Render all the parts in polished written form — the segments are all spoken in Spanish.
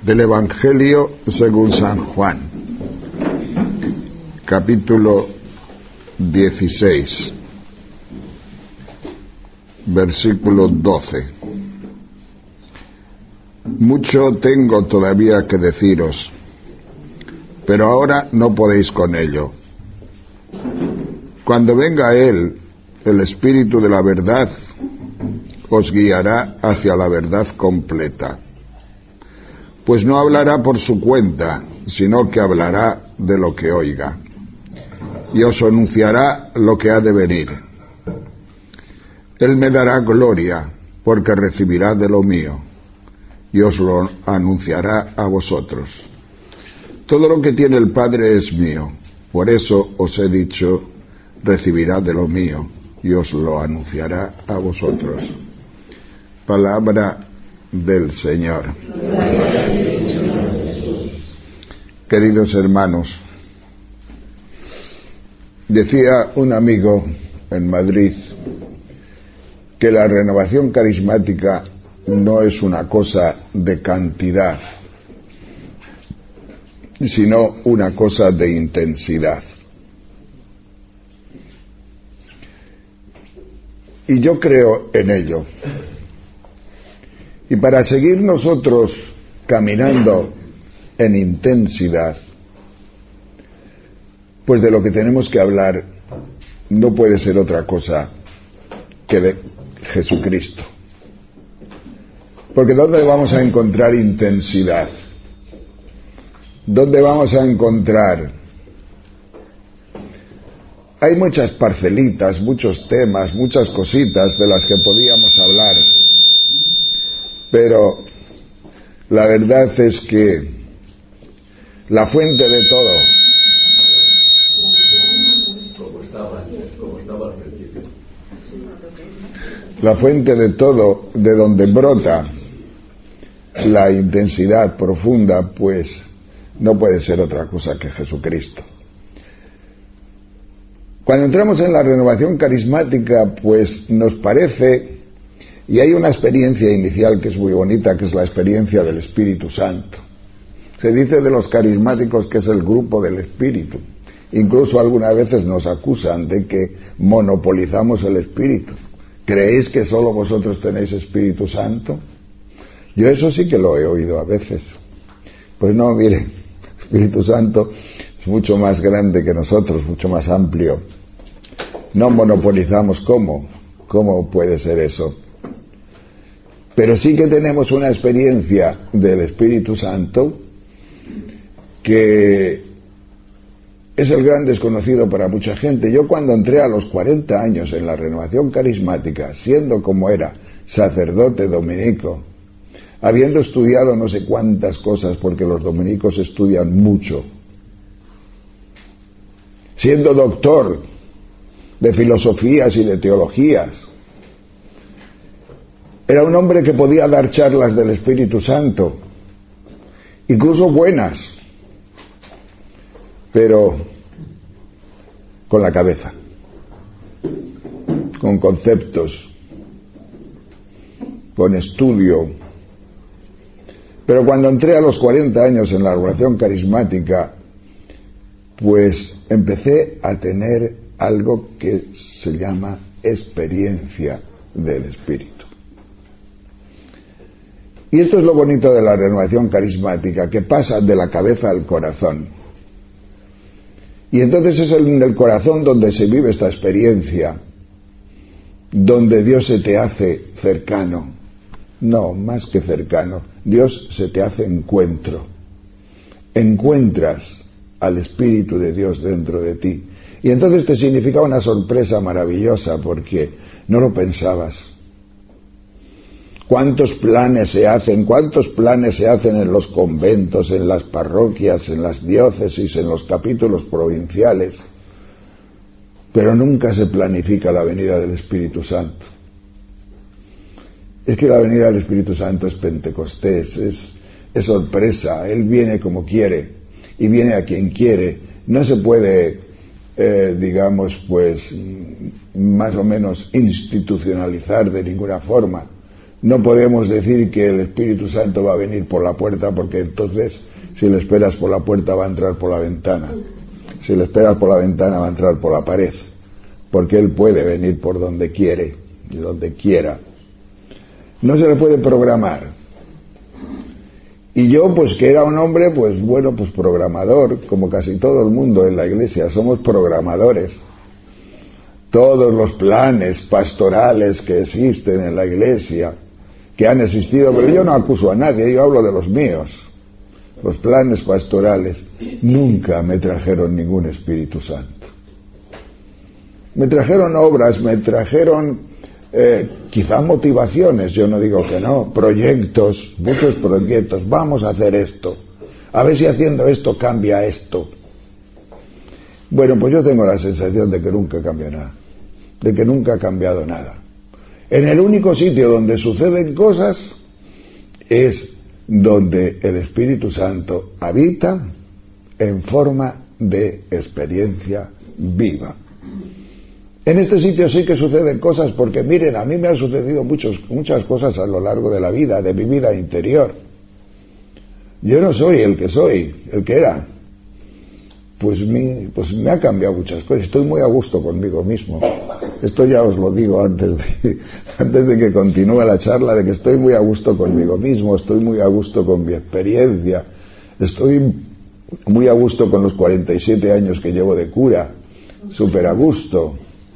Del Evangelio según San Juan, capítulo 16, versículo 12. Mucho tengo todavía que deciros, pero ahora no podéis con ello. Cuando venga Él, el Espíritu de la verdad, os guiará hacia la verdad completa. Pues no hablará por su cuenta, sino que hablará de lo que oiga, y os anunciará lo que ha de venir. Él me dará gloria, porque recibirá de lo mío, y os lo anunciará a vosotros. Todo lo que tiene el Padre es mío, por eso os he dicho, recibirá de lo mío, y os lo anunciará a vosotros. Palabra del Señor. Queridos hermanos, decía un amigo en Madrid que la renovación carismática no es una cosa de cantidad, sino una cosa de intensidad. Y yo creo en ello. Y para seguir nosotros caminando en intensidad, pues de lo que tenemos que hablar no puede ser otra cosa que de Jesucristo. Porque ¿dónde vamos a encontrar intensidad? ¿Dónde vamos a encontrar? Hay muchas parcelitas, muchos temas, muchas cositas de las que podíamos hablar. Pero la verdad es que la fuente de todo, de donde brota la intensidad profunda, pues no puede ser otra cosa que Jesucristo. Cuando entramos en la renovación carismática, pues nos parece, y hay una experiencia inicial que es muy bonita, que es la experiencia del Espíritu Santo. Se dice de los carismáticos que es el grupo del Espíritu. Incluso algunas veces nos acusan de que monopolizamos el Espíritu. ¿Creéis que solo vosotros tenéis Espíritu Santo? Yo eso sí que lo he oído a veces. Pues no, mire, Espíritu Santo es mucho más grande que nosotros, mucho más amplio. No monopolizamos. ¿Cómo puede ser eso? Pero sí que tenemos una experiencia del Espíritu Santo que es el gran desconocido para mucha gente. Yo cuando entré a los 40 años en la renovación carismática, siendo como era sacerdote dominico, habiendo estudiado no sé cuántas cosas, porque los dominicos estudian mucho, siendo doctor de filosofías y de teologías, era un hombre que podía dar charlas del Espíritu Santo, incluso buenas, pero con la cabeza, con conceptos, con estudio. Pero cuando entré a los 40 años en la renovación carismática, pues empecé a tener algo que se llama experiencia del Espíritu. Y esto es lo bonito de la renovación carismática, que pasa de la cabeza al corazón. Y entonces es en el corazón donde se vive esta experiencia, donde Dios se te hace cercano. No, más que cercano, Dios se te hace encuentro. Encuentras al Espíritu de Dios dentro de ti. Y entonces te significa una sorpresa maravillosa, porque no lo pensabas. ¿Cuántos planes se hacen en los conventos, en las parroquias, en las diócesis, en los capítulos provinciales? Pero nunca se planifica la venida del Espíritu Santo. Es que la venida del Espíritu Santo es Pentecostés, es sorpresa. Él viene como quiere y viene a quien quiere. No se puede, digamos, pues más o menos institucionalizar de ninguna forma. No podemos decir que el Espíritu Santo va a venir por la puerta, porque entonces si le esperas por la puerta va a entrar por la ventana. Si le esperas por la ventana va a entrar por la pared, porque Él puede venir por donde quiere y donde quiera. No se le puede programar. Y yo, pues que era un hombre, pues bueno, pues programador, como casi todo el mundo en la iglesia, somos programadores. Todos los planes pastorales que existen en la iglesia, que han existido, pero yo no acuso a nadie, yo hablo de los míos. Los planes pastorales nunca me trajeron ningún Espíritu Santo. Me trajeron obras, me trajeron quizá motivaciones, yo no digo que no, proyectos, muchos proyectos, vamos a hacer esto, a ver si haciendo esto cambia esto. Bueno, pues yo tengo la sensación de que nunca cambia nada, de que nunca ha cambiado nada. En el único sitio donde suceden cosas es donde el Espíritu Santo habita en forma de experiencia viva. En este sitio sí que suceden cosas, porque miren, a mí me han sucedido muchas cosas a lo largo de la vida, de mi vida interior. Yo no soy el que soy, el que era. Pues me ha cambiado muchas cosas. Estoy muy a gusto conmigo mismo. Esto ya os lo digo antes de que continúe la charla, de que estoy muy a gusto conmigo mismo, estoy muy a gusto con mi experiencia, estoy muy a gusto con los 47 años que llevo de cura, súper a gusto.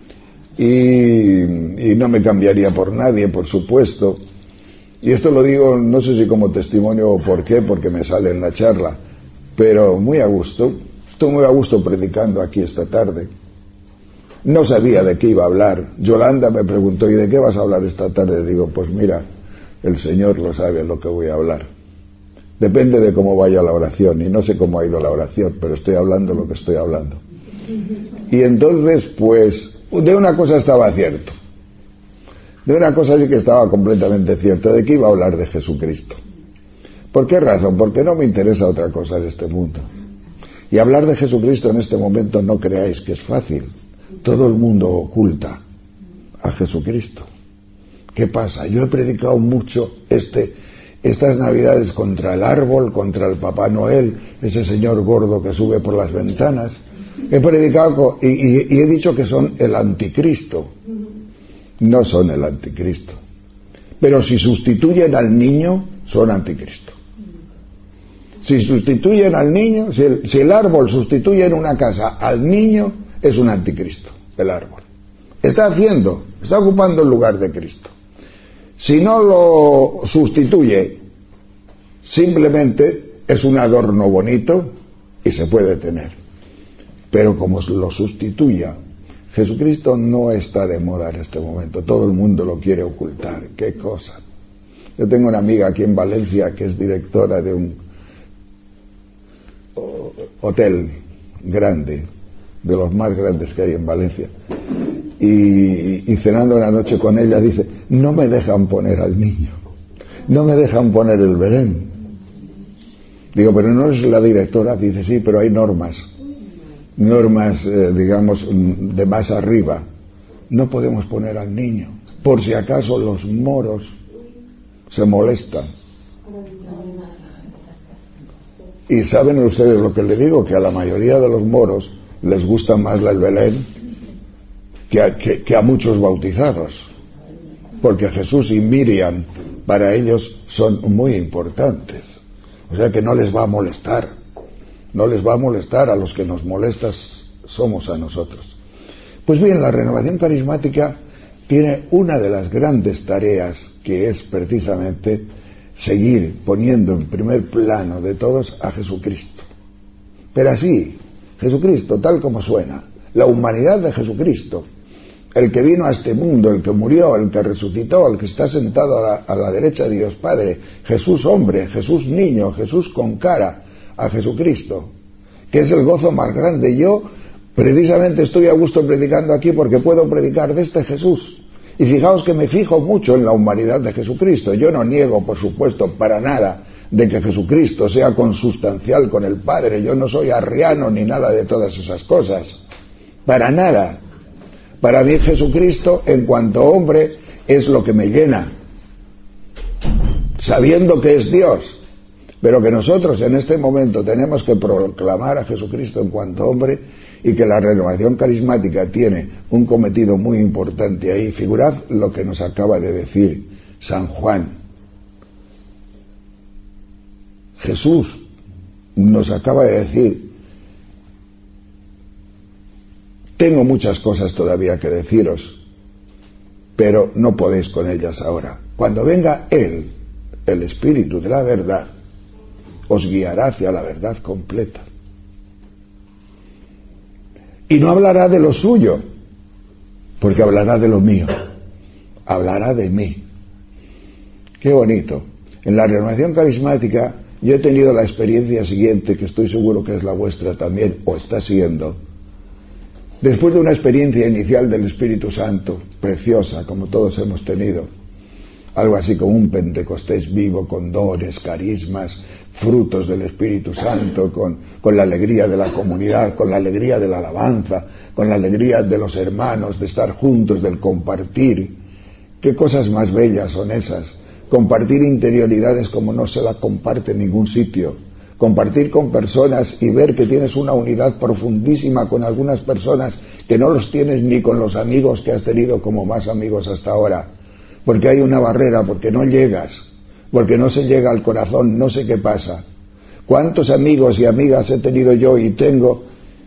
Y no me cambiaría por nadie, por supuesto. Y esto lo digo, no sé si como testimonio o por qué, porque me sale en la charla, pero muy a gusto. Estoy muy a gusto predicando aquí esta tarde. No sabía de qué iba a hablar. Yolanda me preguntó, ¿y de qué vas a hablar esta tarde? Digo, pues mira, el Señor lo sabe lo que voy a hablar. Depende de cómo vaya la oración, y no sé cómo ha ido la oración, pero estoy hablando lo que estoy hablando. Y entonces, pues, de una cosa estaba cierto. De una cosa sí que estaba completamente cierto, de que iba a hablar de Jesucristo. ¿Por qué razón? Porque no me interesa otra cosa en este mundo. Y hablar de Jesucristo en este momento no creáis que es fácil. Todo el mundo oculta a Jesucristo. ¿Qué pasa? Yo he predicado mucho estas Navidades contra el árbol, contra el Papá Noel, ese señor gordo que sube por las ventanas. He predicado y he dicho que son el anticristo. No son el anticristo. Pero si sustituyen al niño, son anticristo. Si sustituyen al niño, si el árbol sustituye en una casa al niño, es un anticristo, el árbol. Está ocupando el lugar de Cristo. Si no lo sustituye, simplemente es un adorno bonito y se puede tener. Pero como lo sustituya, Jesucristo no está de moda en este momento. Todo el mundo lo quiere ocultar. ¡Qué cosa! Yo tengo una amiga aquí en Valencia que es directora de un hotel grande, de los más grandes que hay en Valencia, y cenando una noche con ella dice, no me dejan poner al niño, no me dejan poner el Belén. Digo, pero no es la directora. Dice, sí, pero hay normas, digamos, de más arriba. No podemos poner al niño, por si acaso los moros se molestan. Y saben ustedes lo que les digo, que a la mayoría de los moros les gusta más el Belén que a muchos bautizados, porque Jesús y Miriam para ellos son muy importantes. O sea que no les va a molestar, a los que nos molestas somos a nosotros. Pues bien, la renovación carismática tiene una de las grandes tareas, que es precisamente seguir poniendo en primer plano de todos a Jesucristo. Pero así, Jesucristo tal como suena, la humanidad de Jesucristo, el que vino a este mundo, el que murió, el que resucitó, el que está sentado a la derecha de Dios Padre, Jesús hombre, Jesús niño, Jesús con cara, a Jesucristo, que es el gozo más grande. Yo precisamente estoy a gusto predicando aquí porque puedo predicar de este Jesús. Y fijaos que me fijo mucho en la humanidad de Jesucristo. Yo no niego, por supuesto, para nada, de que Jesucristo sea consustancial con el Padre. Yo no soy arriano ni nada de todas esas cosas. Para nada. Para mí Jesucristo, en cuanto hombre, es lo que me llena. sabiendo que es Dios, pero que nosotros en este momento tenemos que proclamar a Jesucristo en cuanto hombre, y que la renovación carismática tiene un cometido muy importante ahí. Figurad lo que nos acaba de decir San Juan. Jesús nos acaba de decir: tengo muchas cosas todavía que deciros, pero no podéis con ellas ahora. Cuando venga Él, el Espíritu de la verdad, os guiará hacia la verdad completa. Y no hablará de lo suyo, porque hablará de lo mío, hablará de mí. Qué bonito. En la renovación carismática yo he tenido la experiencia siguiente, que estoy seguro que es la vuestra también, o está siendo. Después de una experiencia inicial del Espíritu Santo, preciosa, como todos hemos tenido, algo así como un Pentecostés vivo, con dones, carismas, frutos del Espíritu Santo, con la alegría de la comunidad, con la alegría de la alabanza, con la alegría de los hermanos, de estar juntos, del compartir. ¿Qué cosas más bellas son esas? Compartir interioridades como no se la comparte en ningún sitio. Compartir con personas y ver que tienes una unidad profundísima con algunas personas que no los tienes ni con los amigos que has tenido como más amigos hasta ahora. Porque hay una barrera, porque no llegas, porque no se llega al corazón, no sé qué pasa. ¿Cuántos amigos y amigas he tenido yo y tengo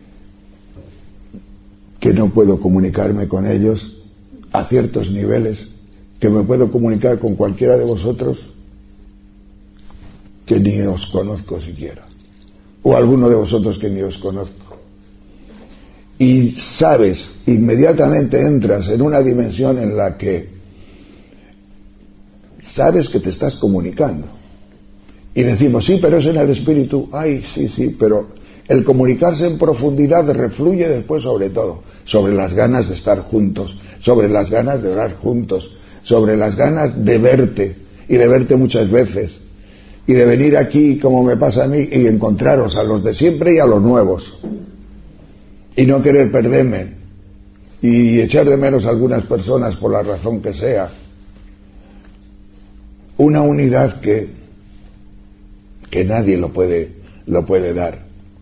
que no puedo comunicarme con ellos a ciertos niveles, que me puedo comunicar con cualquiera de vosotros que ni os conozco siquiera, o alguno de vosotros que ni os conozco? Y sabes, inmediatamente entras en una dimensión en la que sabes que te estás comunicando. Y decimos, sí, pero es en el Espíritu. Ay, sí, pero el comunicarse en profundidad refluye después sobre todo, sobre las ganas de estar juntos, sobre las ganas de orar juntos, sobre las ganas de verte, y de verte muchas veces, y de venir aquí, como me pasa a mí, y encontraros a los de siempre y a los nuevos, y no querer perderme, y echar de menos a algunas personas por la razón que sea. Una unidad que nadie lo puede dar.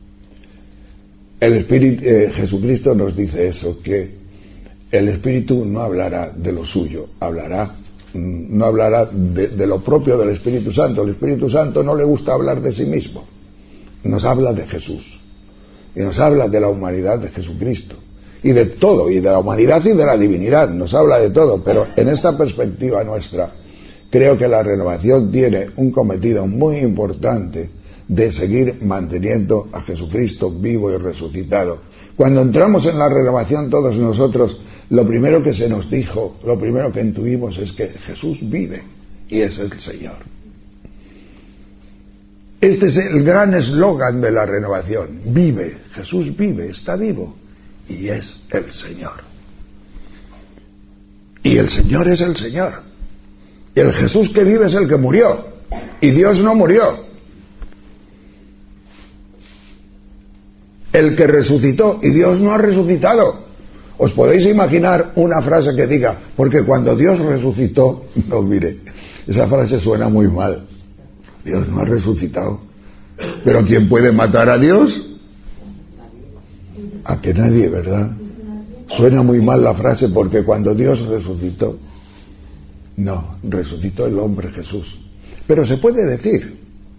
El Espíritu, Jesucristo nos dice eso, que el Espíritu no hablará de lo suyo, no hablará de lo propio del Espíritu Santo. El Espíritu Santo no le gusta hablar de sí mismo, nos habla de Jesús, y nos habla de la humanidad de Jesucristo, y de todo, y de la humanidad y de la divinidad, nos habla de todo. Pero en esta perspectiva nuestra, creo que la renovación tiene un cometido muy importante de seguir manteniendo a Jesucristo vivo y resucitado. Cuando entramos en la renovación todos nosotros, lo primero que se nos dijo, lo primero que intuimos es que Jesús vive y es el Señor. Este es el gran eslogan de la renovación: vive, Jesús vive, está vivo y es el Señor. Y el Señor es el Señor. Y el Jesús que vive es el que murió, y Dios no murió. El que resucitó, y Dios no ha resucitado. ¿Os podéis imaginar una frase que diga, porque cuando Dios resucitó? No, mire, esa frase suena muy mal. Dios no ha resucitado. ¿Pero quién puede matar a Dios? A que nadie, ¿verdad? Suena muy mal la frase, porque cuando Dios resucitó. No, resucitó el hombre Jesús. Pero se puede decir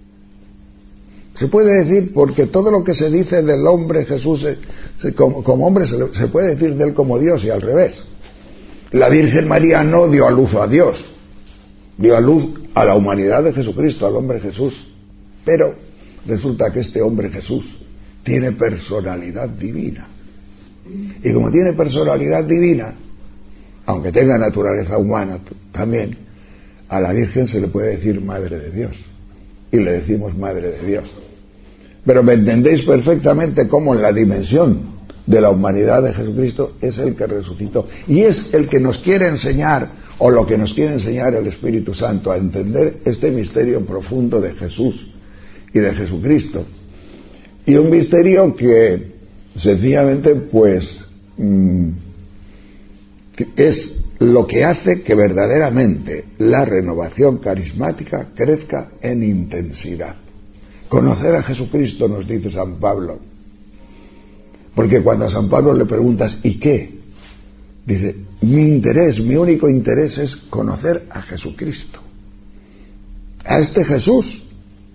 porque todo lo que se dice del hombre Jesús como hombre se puede decir de él como Dios, y al revés. La Virgen María no dio a luz a Dios, dio a luz a la humanidad de Jesucristo, al hombre Jesús. Pero resulta que este hombre Jesús tiene personalidad divina, y como tiene personalidad divina, aunque tenga naturaleza humana también, a la Virgen se le puede decir Madre de Dios, y le decimos Madre de Dios. Pero me entendéis perfectamente cómo en la dimensión de la humanidad de Jesucristo es el que resucitó, y es el que nos quiere enseñar, o lo que nos quiere enseñar el Espíritu Santo, a entender este misterio profundo de Jesús y de Jesucristo. Y un misterio que sencillamente pues es lo que hace que verdaderamente la renovación carismática crezca en intensidad. Conocer a Jesucristo, nos dice San Pablo. Porque cuando a San Pablo le preguntas ¿y qué? Dice, mi único interés es conocer a Jesucristo. A este Jesús.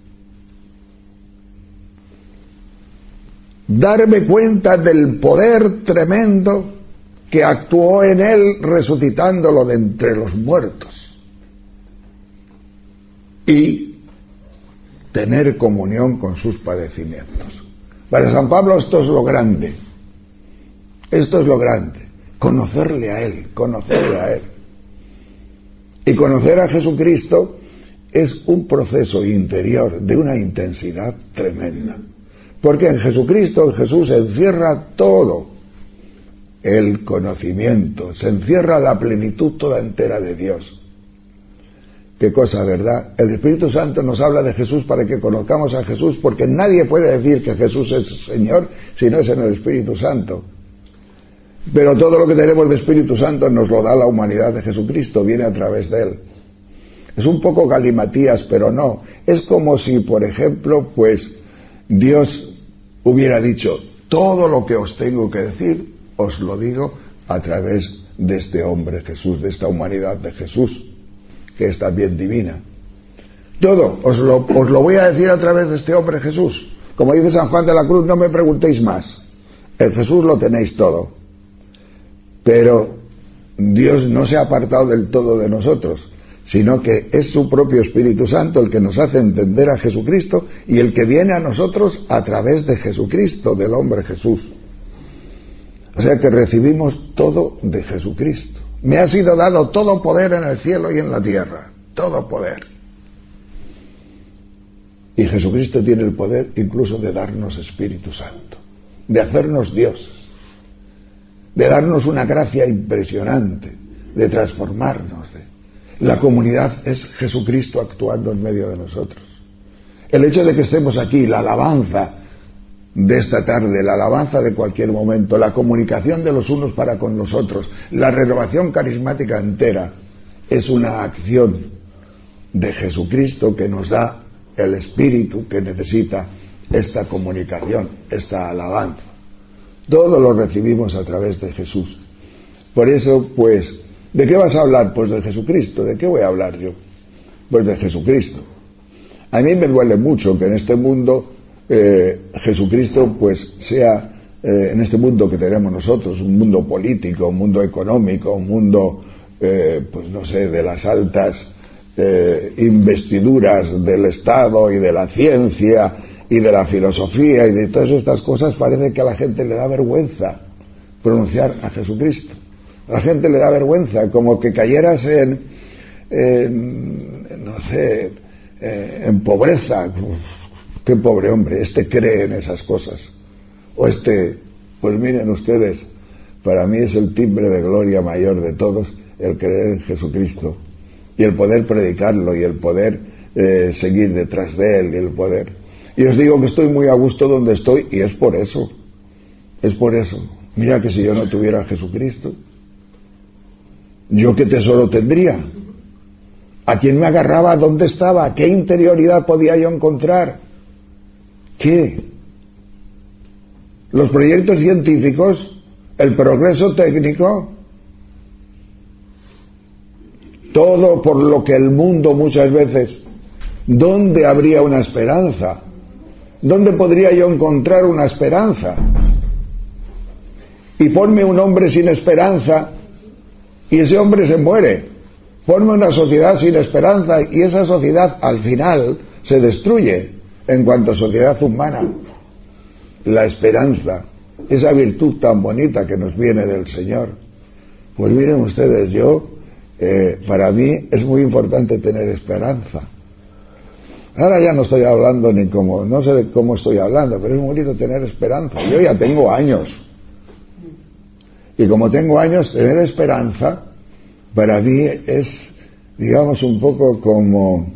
Darme cuenta del poder tremendo que actuó en él resucitándolo de entre los muertos. Y tener comunión con sus padecimientos. Para San Pablo esto es lo grande. Esto es lo grande. Conocerle a él, conocerle a él. Y conocer a Jesucristo es un proceso interior de una intensidad tremenda. Porque en Jesucristo, en Jesús, se encierra todo el conocimiento, se encierra la plenitud toda entera de Dios. Qué cosa, ¿verdad? El Espíritu Santo nos habla de Jesús para que conozcamos a Jesús, porque nadie puede decir que Jesús es Señor si no es en el Espíritu Santo. Pero todo lo que tenemos de Espíritu Santo nos lo da la humanidad de Jesucristo, viene a través de él. Es un poco galimatías, pero no. Es como si, por ejemplo, pues Dios hubiera dicho, todo lo que os tengo que decir, os lo digo a través de este hombre Jesús, de esta humanidad de Jesús, que es también divina. Todo, os lo voy a decir a través de este hombre Jesús. Como dice San Juan de la Cruz, no me preguntéis más. En Jesús lo tenéis todo. Pero Dios no se ha apartado del todo de nosotros, sino que es su propio Espíritu Santo el que nos hace entender a Jesucristo y el que viene a nosotros a través de Jesucristo, del hombre Jesús. O sea que recibimos todo de Jesucristo. Me ha sido dado todo poder en el cielo y en la tierra, todo poder. Y Jesucristo tiene el poder incluso de darnos Espíritu Santo, de hacernos Dios, de darnos una gracia impresionante, de transformarnos. La comunidad es Jesucristo actuando en medio de nosotros. El hecho de que estemos aquí, la alabanza de esta tarde, la alabanza de cualquier momento, la comunicación de los unos para con los otros, la renovación carismática entera, es una acción de Jesucristo que nos da el Espíritu que necesita esta comunicación, esta alabanza. Todo lo recibimos a través de Jesús. Por eso, pues, ¿de qué vas a hablar? Pues de Jesucristo. ¿De qué voy a hablar yo? Pues de Jesucristo. A mí me duele mucho que en este mundo Jesucristo pues sea en este mundo que tenemos nosotros, un mundo político, un mundo económico, un mundo pues no sé, de las altas investiduras del Estado y de la ciencia y de la filosofía y de todas estas cosas, parece que a la gente le da vergüenza pronunciar a Jesucristo. A la gente le da vergüenza, como que cayeras no sé, en pobreza. Qué pobre hombre, este cree en esas cosas. O pues miren ustedes, para mí es el timbre de gloria mayor de todos, el creer en Jesucristo. Y el poder predicarlo, y el poder seguir detrás de él, y el poder. Y os digo que estoy muy a gusto donde estoy, y es por eso. Es por eso. Mira que si yo no tuviera a Jesucristo, ¿yo qué tesoro tendría? ¿A quién me agarraba? ¿Dónde estaba? ¿Qué interioridad podía yo encontrar? ¿Qué? Los proyectos científicos, el progreso técnico, todo por lo que el mundo muchas veces, ¿dónde habría una esperanza? ¿Dónde podría yo encontrar una esperanza? Y ponme un hombre sin esperanza y ese hombre se muere. Ponme una sociedad sin esperanza y esa sociedad al final se destruye en cuanto a sociedad humana. La esperanza, esa virtud tan bonita que nos viene del Señor. Pues miren ustedes, para mí es muy importante tener esperanza. Ahora ya no estoy hablando no sé de cómo estoy hablando, pero es muy bonito tener esperanza. Yo ya tengo años. Y como tengo años, tener esperanza para mí es, digamos, un poco como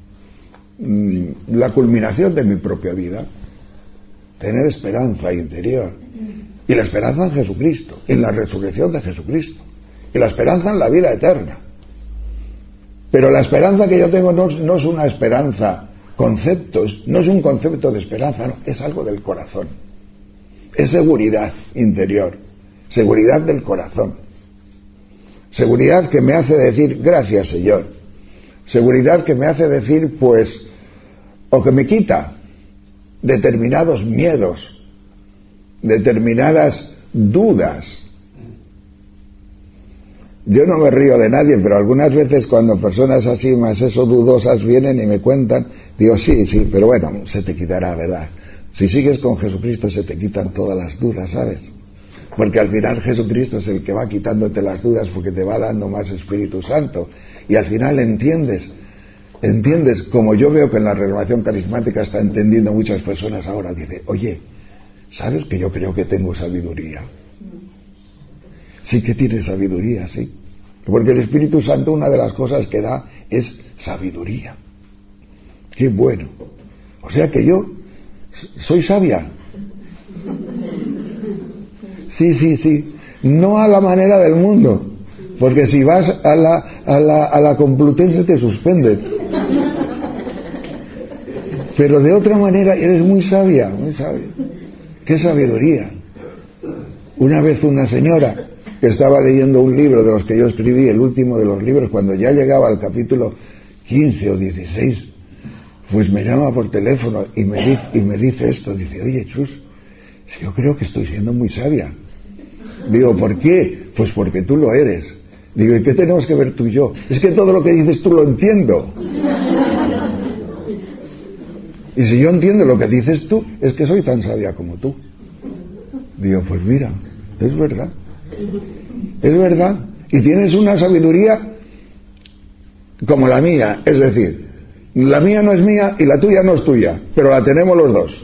la culminación de mi propia vida. Tener esperanza interior. Y la esperanza en Jesucristo, en la resurrección de Jesucristo. y la esperanza en la vida eterna. Pero la esperanza que yo tengo no es una esperanza concepto, no es un concepto de esperanza, no, es algo del corazón. Es seguridad interior, seguridad del corazón. Seguridad que me hace decir gracias, Señor. Seguridad que me hace decir, pues, o que me quita determinados miedos, determinadas dudas. Yo no me río de nadie, pero algunas veces cuando personas así más dudosas vienen y me cuentan, digo, sí, pero bueno, se te quitará, ¿verdad? Si sigues con Jesucristo se te quitan todas las dudas, ¿sabes? Porque al final Jesucristo es el que va quitándote las dudas porque te va dando más Espíritu Santo. Y al final entiendes, como yo veo que en la renovación carismática está entendiendo muchas personas ahora, dice, oye, ¿sabes que yo creo que tengo sabiduría? Sí que tienes sabiduría, sí. Porque el Espíritu Santo, una de las cosas que da es sabiduría. Qué bueno. O sea que yo soy sabia. Sí. No a la manera del mundo. Porque si vas a la Complutense te suspenden. Pero de otra manera eres muy sabia, muy sabia. ¡Qué sabiduría! Una vez una señora que estaba leyendo un libro de los que yo escribí, el último de los libros, cuando ya llegaba al capítulo 15 o 16, pues me llama por teléfono y me dice esto, dice, oye, Chus, yo creo que estoy siendo muy sabia. Digo, ¿por qué? Pues porque tú lo eres. Digo, ¿y qué tenemos que ver tú y yo? Es que todo lo que dices tú lo entiendo. Y si yo entiendo lo que dices tú, es que soy tan sabia como tú. Digo, pues mira, es verdad. Es verdad. Y tienes una sabiduría como la mía. Es decir, la mía no es mía y la tuya no es tuya, pero la tenemos los dos.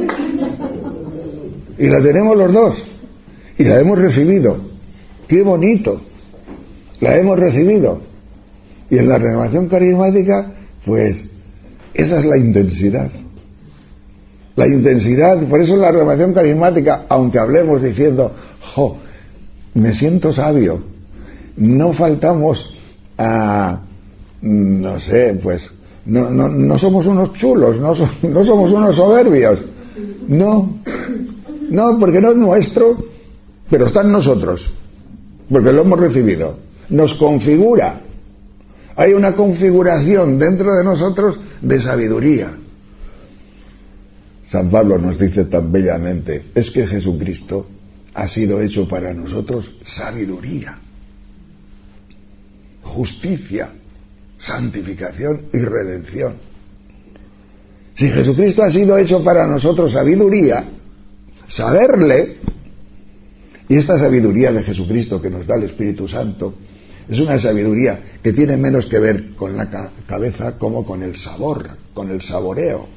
Y la tenemos los dos. Y la hemos recibido. ¡Qué bonito! La hemos recibido. Y en la renovación carismática, pues, esa es la intensidad. La intensidad, por eso en la renovación carismática, aunque hablemos diciendo, me siento sabio, no faltamos a, no sé, pues, no somos unos chulos, no somos unos soberbios. No, porque no es nuestro, pero está en nosotros, porque lo hemos recibido. Nos configura. Hay una configuración dentro de nosotros de sabiduría. San Pablo nos dice tan bellamente, es que Jesucristo ha sido hecho para nosotros sabiduría, justicia, santificación y redención. Si Jesucristo ha sido hecho para nosotros sabiduría, saberle, y esta sabiduría de Jesucristo que nos da el Espíritu Santo, es una sabiduría que tiene menos que ver con la cabeza como con el sabor, con el saboreo.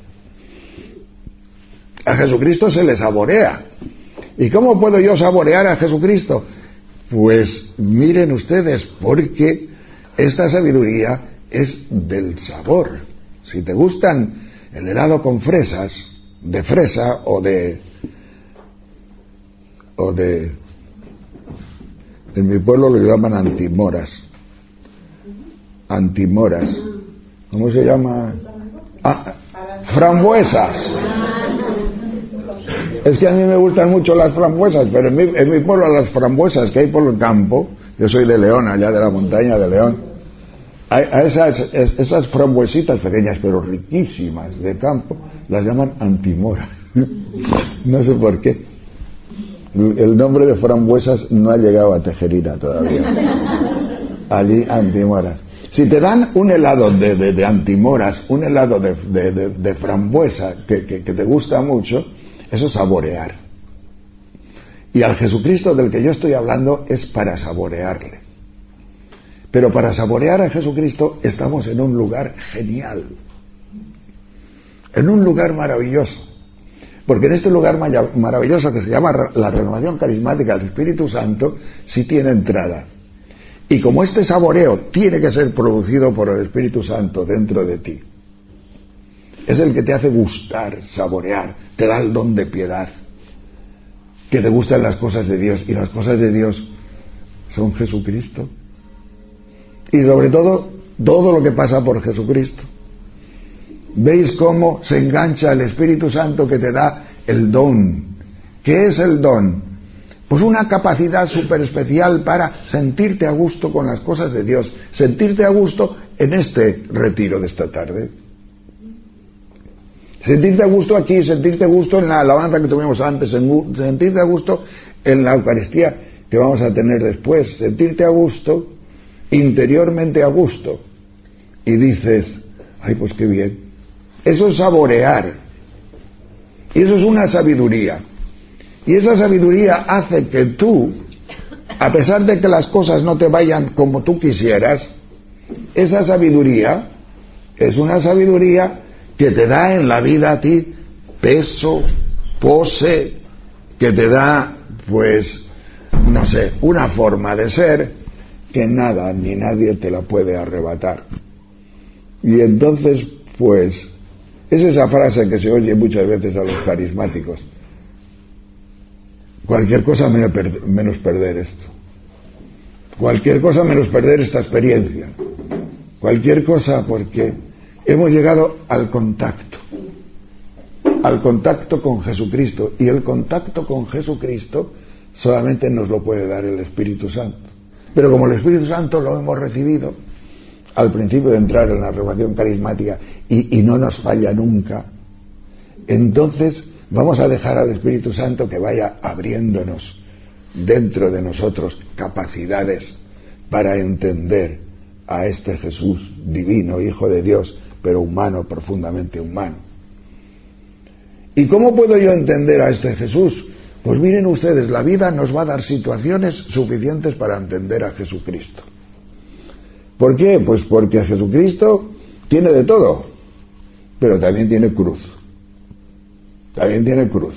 A Jesucristo se le saborea. ¿Y cómo puedo yo saborear a Jesucristo? Pues miren ustedes, porque esta sabiduría es del sabor. Si te gustan el helado con fresas, de fresa o de en mi pueblo lo llaman antimoras. ¿Cómo se llama? Frambuesas. Es que a mí me gustan mucho las frambuesas, pero en mi pueblo las frambuesas que hay por el campo, yo soy de León, allá de la montaña de León, a esas frambuesitas pequeñas pero riquísimas de campo, las llaman antimoras. No sé por qué. El nombre de frambuesas no ha llegado a Tejerina todavía. Allí antimoras. Si te dan un helado de antimoras, un helado de frambuesa que te gusta mucho, eso es saborear. Y al Jesucristo del que yo estoy hablando es para saborearle. Pero para saborear a Jesucristo estamos en un lugar genial, en un lugar maravilloso. Porque en este lugar maravilloso que se llama la renovación carismática del Espíritu Santo, sí tiene entrada. Y como este saboreo tiene que ser producido por el Espíritu Santo dentro de ti, es el que te hace gustar, saborear, te da el don de piedad, que te gustan las cosas de Dios, y las cosas de Dios son Jesucristo. Y sobre todo, todo lo que pasa por Jesucristo. ¿Veis cómo se engancha el Espíritu Santo que te da el don? ¿Qué es el don? Pues una capacidad súper especial para sentirte a gusto con las cosas de Dios, sentirte a gusto en este retiro de esta tarde. Sentirte a gusto aquí, sentirte a gusto en la alabanza que tuvimos antes, sentirte a gusto en la Eucaristía que vamos a tener después, sentirte a gusto, interiormente a gusto. Y dices, ay, pues qué bien. Eso es saborear. Y eso es una sabiduría. Y esa sabiduría hace que tú, a pesar de que las cosas no te vayan como tú quisieras, esa sabiduría es una sabiduría que te da en la vida a ti peso, pose, que te da, pues, no sé, una forma de ser que nada ni nadie te la puede arrebatar. Y entonces, pues, es esa frase que se oye muchas veces a los carismáticos: cualquier cosa menos perder esto, cualquier cosa menos perder esta experiencia, cualquier cosa, porque hemos llegado al contacto con Jesucristo, y el contacto con Jesucristo solamente nos lo puede dar el Espíritu Santo. Pero como el Espíritu Santo lo hemos recibido al principio de entrar en la renovación carismática y no nos falla nunca, entonces vamos a dejar al Espíritu Santo que vaya abriéndonos dentro de nosotros capacidades para entender a este Jesús divino, Hijo de Dios, pero humano, profundamente humano. ¿Y cómo puedo yo entender a este Jesús? Pues miren ustedes, la vida nos va a dar situaciones suficientes para entender a Jesucristo. ¿Por qué? Pues porque Jesucristo tiene de todo, pero también tiene cruz. También tiene cruz.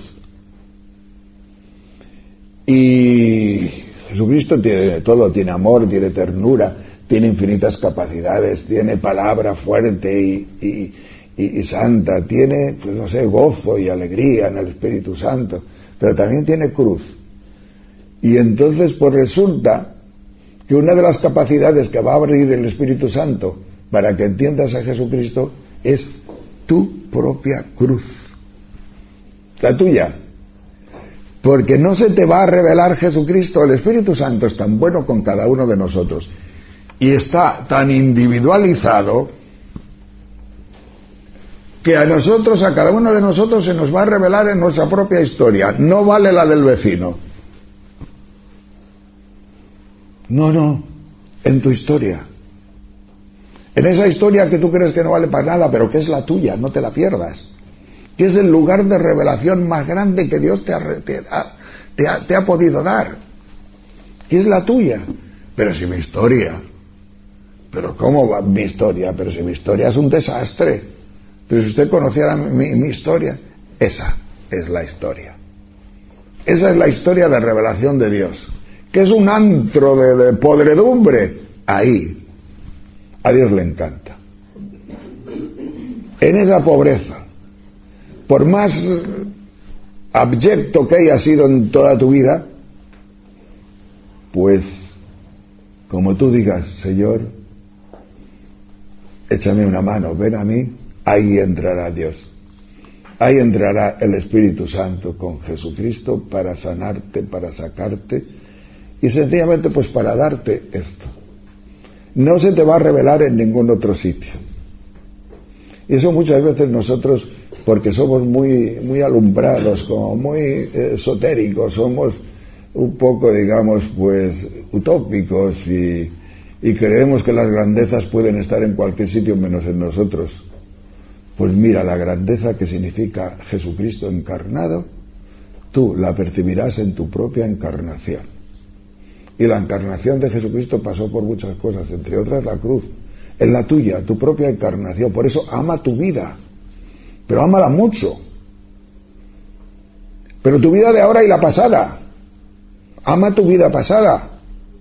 Y Jesucristo tiene de todo, tiene amor, tiene ternura, tiene infinitas capacidades, tiene palabra fuerte y santa, tiene, pues no sé, gozo y alegría en el Espíritu Santo, pero también tiene cruz. Y entonces pues resulta que una de las capacidades que va a abrir el Espíritu Santo para que entiendas a Jesucristo es tu propia cruz, la tuya. Porque no se te va a revelar Jesucristo. El Espíritu Santo es tan bueno con cada uno de nosotros y está tan individualizado que a nosotros, a cada uno de nosotros, se nos va a revelar en nuestra propia historia. No vale la del vecino. No, en tu historia. En esa historia que tú crees que no vale para nada, pero que es la tuya, no te la pierdas. Que es el lugar de revelación más grande que Dios te ha podido dar. Que es la tuya. Pero si mi historia... ¿Pero cómo va mi historia? Pero si mi historia es un desastre. Pero si usted conociera mi historia, esa es la historia. Esa es la historia de revelación de Dios. Que es un antro de podredumbre. Ahí a Dios le encanta. En esa pobreza, por más abyecto que haya sido en toda tu vida, pues como tú digas, Señor, échame una mano, ven a mí, ahí entrará Dios. Ahí entrará el Espíritu Santo con Jesucristo para sanarte, para sacarte y sencillamente pues para darte esto. No se te va a revelar en ningún otro sitio. Y eso muchas veces nosotros, porque somos muy alumbrados, como muy esotéricos, somos un poco, digamos, pues utópicos y creemos que las grandezas pueden estar en cualquier sitio menos en nosotros. Pues mira, la grandeza que significa Jesucristo encarnado, tú la percibirás en tu propia encarnación. Y la encarnación de Jesucristo pasó por muchas cosas, entre otras la cruz. En la tuya, tu propia encarnación. Por eso ama tu vida, pero ámala mucho. Pero tu vida de ahora y la pasada. Ama tu vida pasada.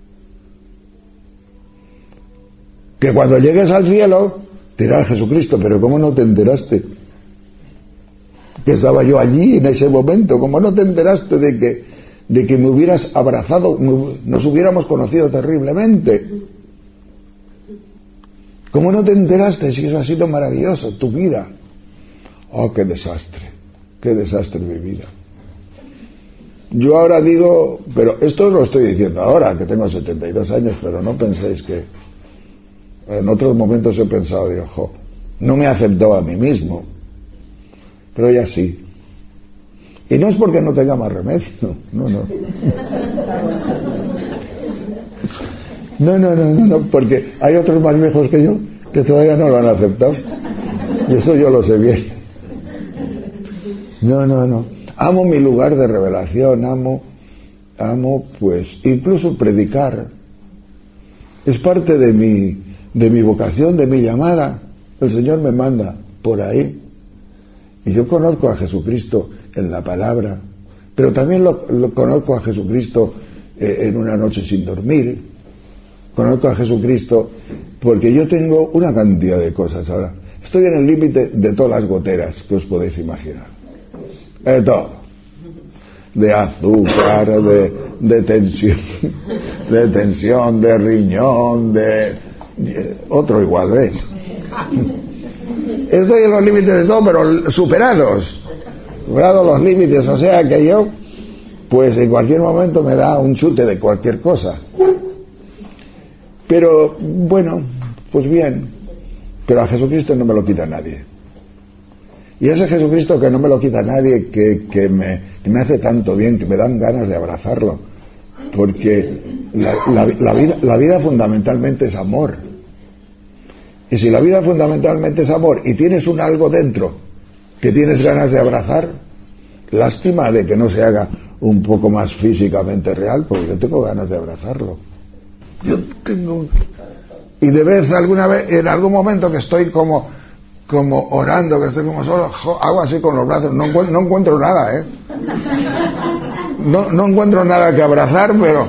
Que cuando llegues al cielo, te dirá Jesucristo, pero ¿cómo no te enteraste? Que estaba yo allí en ese momento. ¿Cómo no te enteraste de de que me hubieras abrazado, nos hubiéramos conocido terriblemente. ¿Cómo no te enteraste si eso ha sido maravilloso, tu vida? Oh, qué desastre mi vida. Yo ahora digo, pero esto lo estoy diciendo ahora, que tengo 72 años, pero no penséis que en otros momentos he pensado, digo, jo, no me aceptó a mí mismo, pero ya sí. Y no es porque no tenga más remedio, no. No, porque hay otros más viejos que yo que todavía no lo han aceptado. Y eso yo lo sé bien. No. Amo mi lugar de revelación, amo pues incluso predicar. Es parte de mi vocación, de mi llamada. El Señor me manda por ahí. Y yo conozco a Jesucristo en la palabra, pero también lo conozco a Jesucristo en una noche sin dormir. Conozco a Jesucristo porque yo tengo una cantidad de cosas ahora. Estoy en el límite de todas las goteras que os podéis imaginar. De todo. De azúcar, de tensión, de riñón, de otro igual, ¿ves? Estoy en los límites de todo, pero superados los límites, o sea que yo, pues en cualquier momento me da un chute de cualquier cosa. Pero, bueno, pues bien, pero a Jesucristo no me lo quita nadie. Y ese Jesucristo que no me lo quita nadie, que me hace tanto bien, que me dan ganas de abrazarlo, porque la vida fundamentalmente es amor. Y si la vida fundamentalmente es amor y tienes un algo dentro que tienes ganas de abrazar, lástima de que no se haga un poco más físicamente real, porque yo tengo ganas de abrazarlo. Y de vez alguna vez, en algún momento que estoy como orando, que estoy como solo, hago así con los brazos, no encuentro nada, no encuentro nada que abrazar,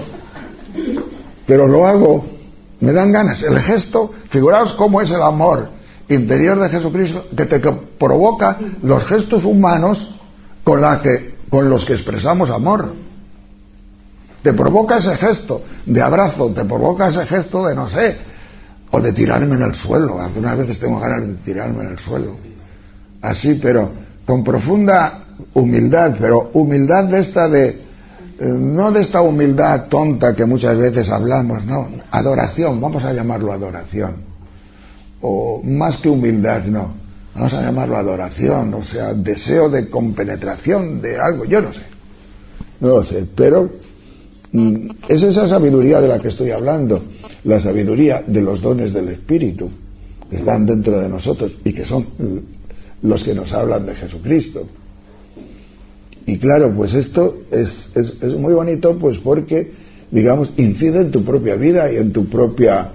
pero lo hago, me dan ganas. El gesto, figuraos cómo es el amor interior de Jesucristo, que te provoca los gestos humanos con los que expresamos amor. Te provoca ese gesto de abrazo, te provoca ese gesto de no sé, o de tirarme en el suelo. Algunas veces tengo ganas de tirarme en el suelo. Así, pero con profunda humildad, pero humildad de esta no de esta humildad tonta que muchas veces hablamos, no, adoración, vamos a llamarlo adoración. O más que humildad, no, vamos a llamarlo adoración, o sea, deseo de compenetración de algo, yo no lo sé, pero es esa sabiduría de la que estoy hablando, la sabiduría de los dones del Espíritu que están dentro de nosotros y que son los que nos hablan de Jesucristo. Y claro, pues esto es muy bonito, pues porque, digamos, incide en tu propia vida y en tu propia,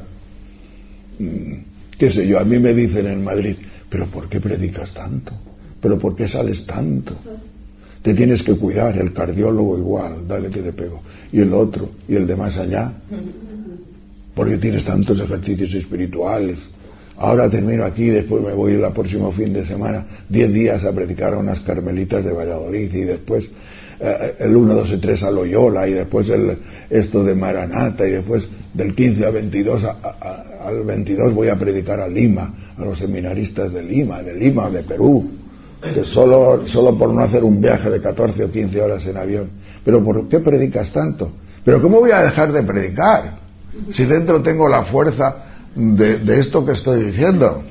qué sé yo, a mí me dicen en Madrid, pero ¿por qué predicas tanto? ¿Pero por qué sales tanto? Te tienes que cuidar, el cardiólogo igual, dale que te pego, y el otro, y el de más allá, porque tienes tantos ejercicios espirituales. Ahora termino aquí, después me voy el próximo fin de semana, 10 días a predicar a unas carmelitas de Valladolid, y después el 1, 2 y 3 a Loyola, y después esto de Maranata, y después del 15 al 22 al 22 voy a predicar a Lima, a los seminaristas de Lima, de Perú, que solo por no hacer un viaje de 14 o 15 horas en avión. Pero ¿por qué predicas tanto? ¿Pero cómo voy a dejar de predicar si dentro tengo la fuerza de esto que estoy diciendo?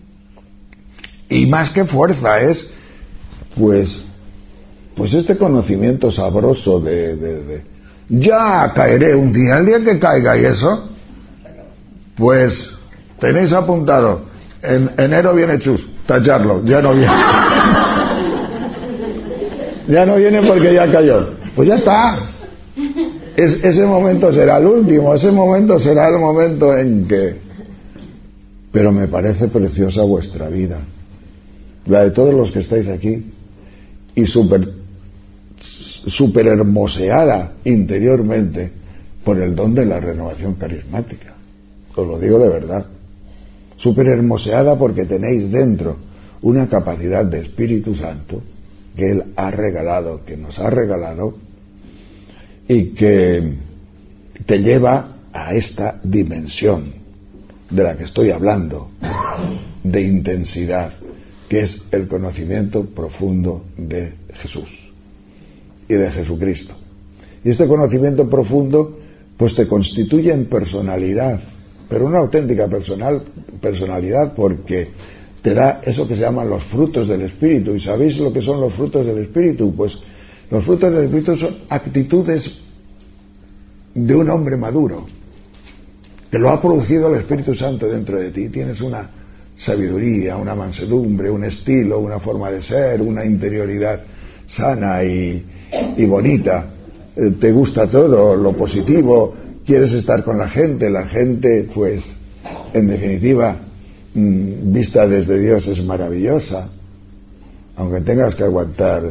Y más que fuerza es pues este conocimiento sabroso de ya caeré un día, el día que caiga, y eso pues tenéis apuntado, en enero viene Chus, tacharlo, ya no viene. Ya no viene porque ya cayó. Pues ya está. Ese momento será el último, ese momento será el momento en que... Pero me parece preciosa vuestra vida, la de todos los que estáis aquí, y súper hermoseada interiormente por el don de la renovación carismática. Os lo digo de verdad. Súper hermoseada porque tenéis dentro una capacidad de Espíritu Santo que Él ha regalado, que nos ha regalado, y que te lleva a esta dimensión de la que estoy hablando, de intensidad, que es el conocimiento profundo de Jesús y de Jesucristo. Y este conocimiento profundo pues te constituye en personalidad, pero una auténtica personalidad, porque te da eso que se llaman los frutos del Espíritu. ¿Y sabéis lo que son los frutos del Espíritu? Pues los frutos del Espíritu son actitudes de un hombre maduro, que lo ha producido el Espíritu Santo dentro de ti. Tienes una sabiduría, una mansedumbre, un estilo, una forma de ser, una interioridad sana y bonita. Te gusta todo, lo positivo, quieres estar con la gente, pues, en definitiva, vista desde Dios, es maravillosa, aunque tengas que aguantar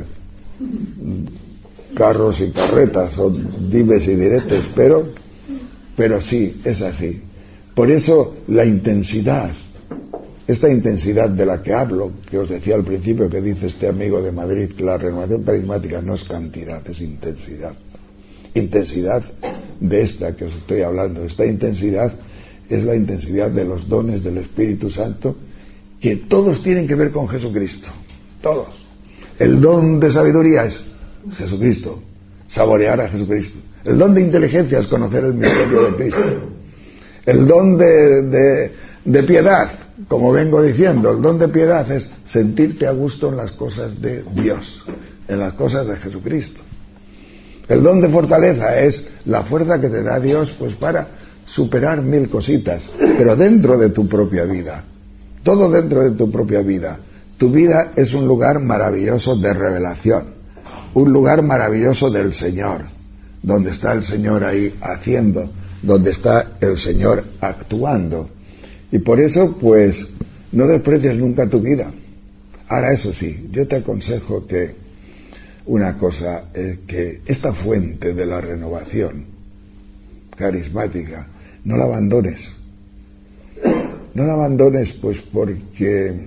carros y carretas o dimes y diretes, pero sí, es así. Por eso la intensidad, esta intensidad de la que hablo, que os decía al principio, que dice este amigo de Madrid, que la renovación carismática no es cantidad, es intensidad. Intensidad de esta que os estoy hablando. Esta intensidad es la intensidad de los dones del Espíritu Santo, que todos tienen que ver con Jesucristo, todos. El don de sabiduría es Jesucristo, saborear a Jesucristo. El don de inteligencia es conocer el misterio de Cristo. El don de piedad, como vengo diciendo, el don de piedad es sentirte a gusto en las cosas de Dios, en las cosas de Jesucristo. El don de fortaleza es la fuerza que te da Dios pues para superar 1000 cositas, pero dentro de tu propia vida, todo dentro de tu propia vida. Tu vida es un lugar maravilloso de revelación, un lugar maravilloso del Señor, donde está el Señor ahí haciendo, donde está el Señor actuando. Y por eso pues no desprecies nunca tu vida. Ahora, eso sí, yo te aconsejo que una cosa es que esta fuente de la renovación carismática no la abandones. No la abandones, pues porque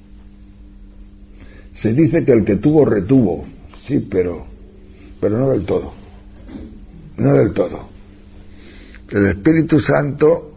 se dice que el que tuvo retuvo, sí, pero no del todo. No del todo. El Espíritu Santo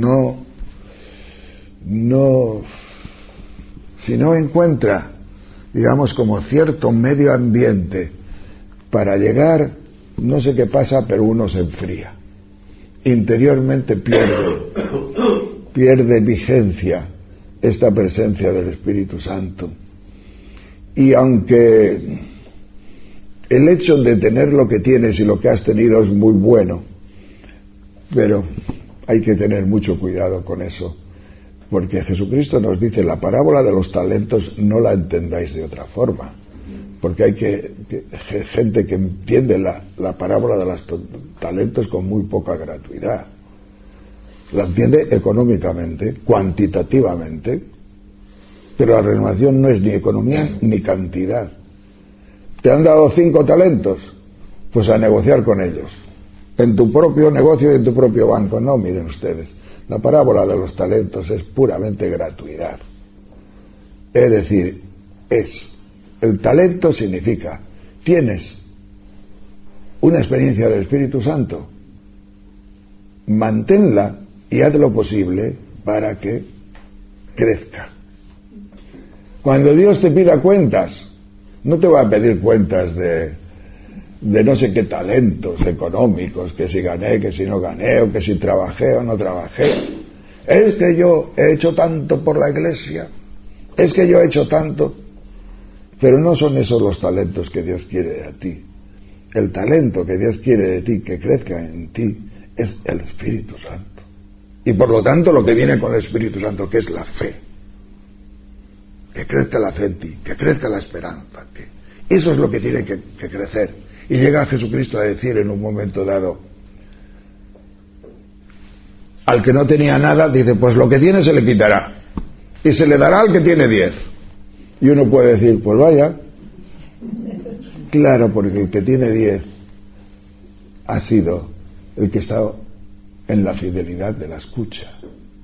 si no encuentra, digamos, como cierto medio ambiente para llegar, no sé qué pasa, pero uno se enfría. Interiormente pierde vigencia esta presencia del Espíritu Santo. Y aunque el hecho de tener lo que tienes y lo que has tenido es muy bueno, pero hay que tener mucho cuidado con eso, porque Jesucristo nos dice: la parábola de los talentos no la entendáis de otra forma, porque hay gente que entiende la parábola de los talentos con muy poca gratuidad. La entiende económicamente, cuantitativamente, pero la renovación no es ni economía ni cantidad. ¿Te han dado 5 talentos? Pues a negociar con ellos, en tu propio negocio y en tu propio banco. No, miren ustedes, la parábola de los talentos es puramente gratuidad. Es decir, el talento significa, tienes una experiencia del Espíritu Santo, manténla y haz lo posible para que crezca. Cuando Dios te pida cuentas, no te va a pedir cuentas de no sé qué talentos económicos, que si gané, que si no gané, o que si trabajé o no trabajé. Es que yo he hecho tanto por la Iglesia, es que yo he hecho tanto. Pero no son esos los talentos que Dios quiere de ti. El talento que Dios quiere de ti, que crezca en ti, es el Espíritu Santo. Y por lo tanto lo que viene con el Espíritu Santo, que es la fe. Que crezca la fe en ti, que crezca la esperanza. Eso es lo que tiene que crecer. Y llega Jesucristo a decir en un momento dado, al que no tenía nada, dice: pues lo que tiene se le quitará y se le dará al que tiene 10. Y uno puede decir: pues vaya, claro, porque el que tiene 10 ha sido el que está en la fidelidad de la escucha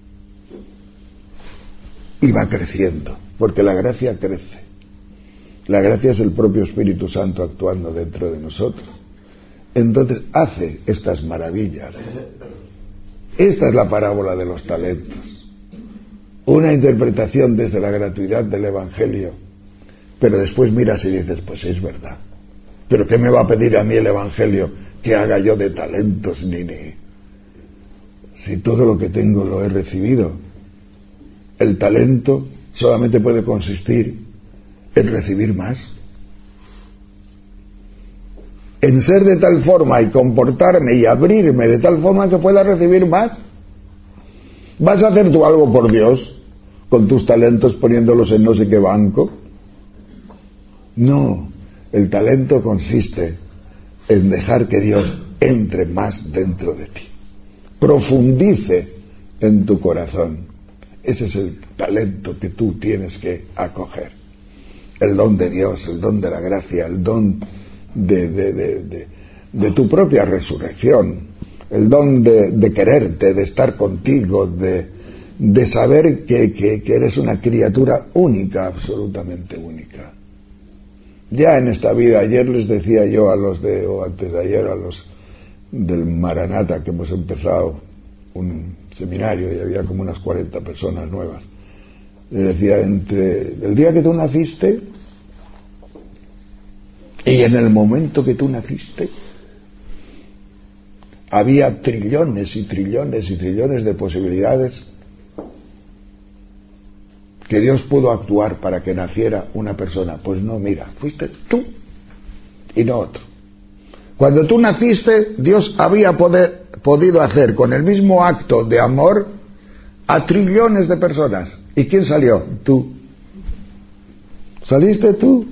y va creciendo, porque la gracia crece. La gracia es el propio Espíritu Santo actuando dentro de nosotros. entonces hace estas maravillas. Esta es la parábola de los talentos. Una interpretación desde la gratuidad del Evangelio, pero después miras y dices, pues es verdad. ¿Pero qué me va a pedir a mí el Evangelio que haga yo de talentos, ni? Si todo lo que tengo lo he recibido. El talento solamente puede consistir en recibir más, en ser de tal forma y comportarme y abrirme de tal forma que pueda recibir más. ¿Vas a hacer tú algo por Dios con tus talentos poniéndolos en no sé qué banco? No, el talento consiste en dejar que Dios entre más dentro de ti, profundice en tu corazón. Ese es el talento que tú tienes que acoger. El don de Dios, el don de la gracia, el don de tu propia resurrección, el don de quererte, de estar contigo, de saber que eres una criatura única, absolutamente única. Ya en esta vida, ayer les decía yo o antes de ayer a los del Maranata, que hemos empezado un seminario y había como unas 40 personas nuevas, les decía, entre el día que tú naciste y en el momento que tú naciste, había trillones y trillones y trillones de posibilidades que Dios pudo actuar para que naciera una persona. Pues no, mira, fuiste tú y no otro. Cuando tú naciste, Dios había podido hacer con el mismo acto de amor a trillones de personas. ¿Y quién salió? Tú. ¿Saliste tú?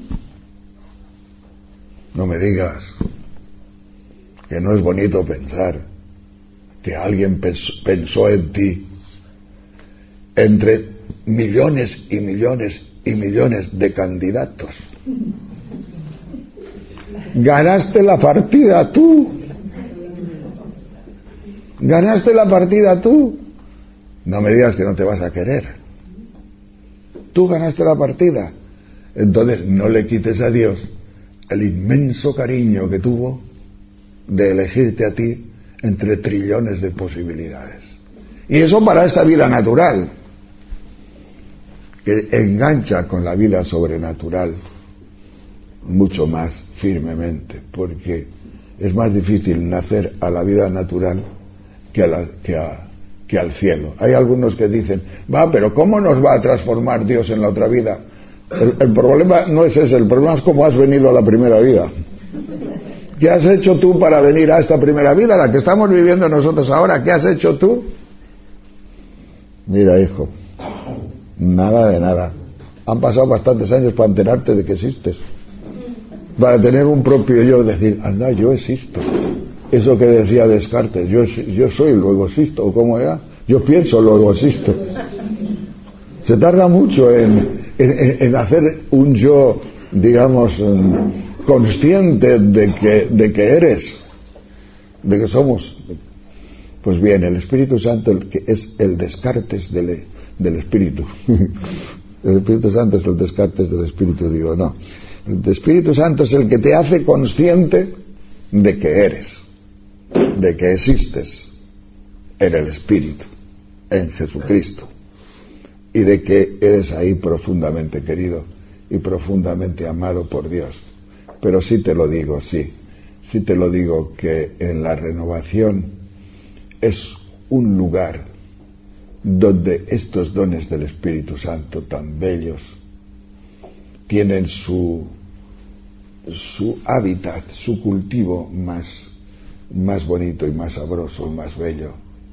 No me digas que no es bonito pensar que alguien pensó en ti entre millones y millones y millones de candidatos. Ganaste la partida tú. Ganaste la partida tú. No me digas que no te vas a querer. Tú ganaste la partida. Entonces no le quites a Dios el inmenso cariño que tuvo de elegirte a ti entre trillones de posibilidades. Y eso para esta vida natural, que engancha con la vida sobrenatural mucho más firmemente, porque es más difícil nacer a la vida natural que al cielo. Hay algunos que dicen, pero ¿cómo nos va a transformar Dios en la otra vida? El problema no es ese, el problema es cómo has venido a la primera vida. ¿Qué has hecho tú para venir a esta primera vida, la que estamos viviendo nosotros ahora? ¿Qué has hecho tú? Mira, hijo, nada de nada. Han pasado bastantes años para enterarte de que existes, para tener un propio yo, decir, anda, yo existo. Eso que decía Descartes, yo soy, luego existo, ¿o cómo era? Yo pienso, luego existo. Se tarda mucho en hacer un yo, digamos, consciente de que eres, de que somos. Pues bien, el Espíritu Santo, el que es el Descartes del Espíritu. El Espíritu Santo es el Descartes del Espíritu, digo, no. El Espíritu Santo es el que te hace consciente de que eres, de que existes en el Espíritu, en Jesucristo, y de que eres ahí profundamente querido y profundamente amado por Dios. Pero sí te lo digo, sí te lo digo, que en la renovación es un lugar donde estos dones del Espíritu Santo tan bellos tienen su hábitat, su cultivo más bonito y más sabroso y más bello.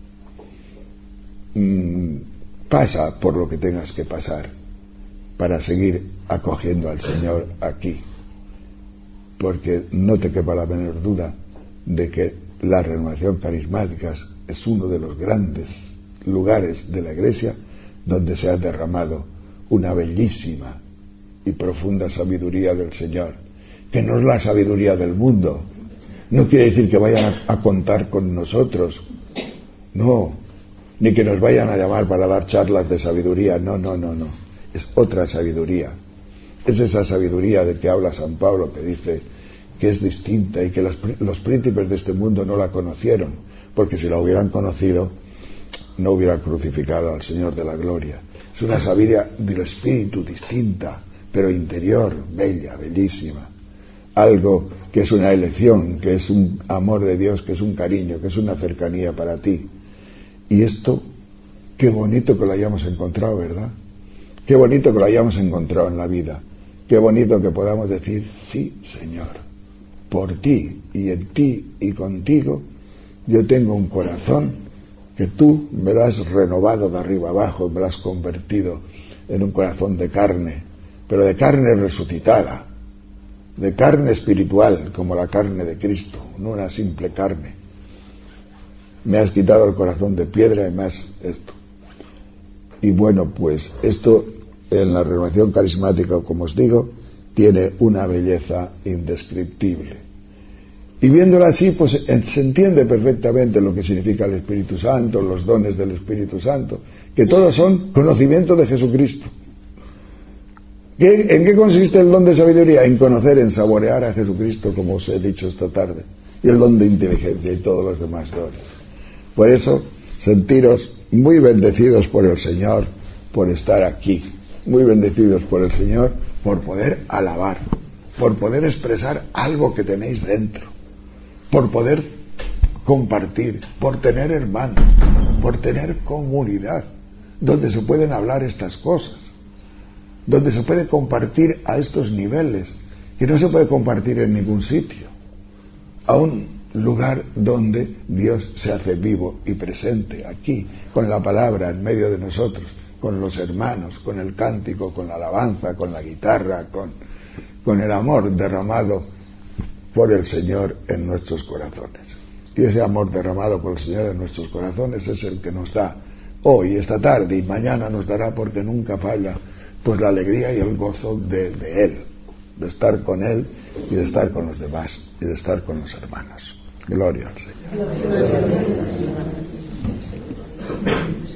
Pasa por lo que tengas que pasar para seguir acogiendo al Señor aquí, porque no te quepa la menor duda de que la renovación carismática es uno de los grandes lugares de la Iglesia donde se ha derramado una bellísima y profunda sabiduría del Señor, que no es la sabiduría del mundo. No quiere decir que vayan a contar con nosotros, no, ni que nos vayan a llamar para dar charlas de sabiduría, no, es otra sabiduría. Es esa sabiduría de que habla San Pablo, que dice que es distinta y que los príncipes de este mundo no la conocieron, porque si la hubieran conocido no hubieran crucificado al Señor de la gloria. Es una sabiduría del espíritu distinta, pero interior, bella, bellísima. Algo que es una elección, que es un amor de Dios, que es un cariño, que es una cercanía para ti. Y esto, qué bonito que lo hayamos encontrado, ¿verdad? Qué bonito que lo hayamos encontrado en la vida. Qué bonito que podamos decir, sí, Señor, por ti y en ti y contigo, yo tengo un corazón que tú me lo has renovado de arriba abajo, me lo has convertido en un corazón de carne, pero de carne resucitada, de carne espiritual, como la carne de Cristo, no una simple carne. Me has quitado el corazón de piedra y más esto. Y bueno, pues esto en la renovación carismática, como os digo, tiene una belleza indescriptible. Y viéndolo así, pues se entiende perfectamente lo que significa el Espíritu Santo, los dones del Espíritu Santo, que todos son conocimiento de Jesucristo. ¿En qué consiste el don de sabiduría? En conocer, en saborear a Jesucristo, como os he dicho esta tarde, y el don de inteligencia y todos los demás dones. Por eso, sentiros muy bendecidos por el Señor, por estar aquí, muy bendecidos por el Señor, por poder alabar, por poder expresar algo que tenéis dentro, por poder compartir, por tener hermanos, por tener comunidad, donde se pueden hablar estas cosas, donde se puede compartir a estos niveles, que no se puede compartir en ningún sitio, a un lugar donde Dios se hace vivo y presente, aquí, con la palabra en medio de nosotros, con los hermanos, con el cántico, con la alabanza, con la guitarra, con el amor derramado por el Señor en nuestros corazones. Y ese amor derramado por el Señor en nuestros corazones es el que nos da hoy, esta tarde y mañana nos dará, porque nunca falla, pues la alegría y el gozo de Él, de estar con Él y de estar con los demás y de estar con los hermanos. Gloria al Señor.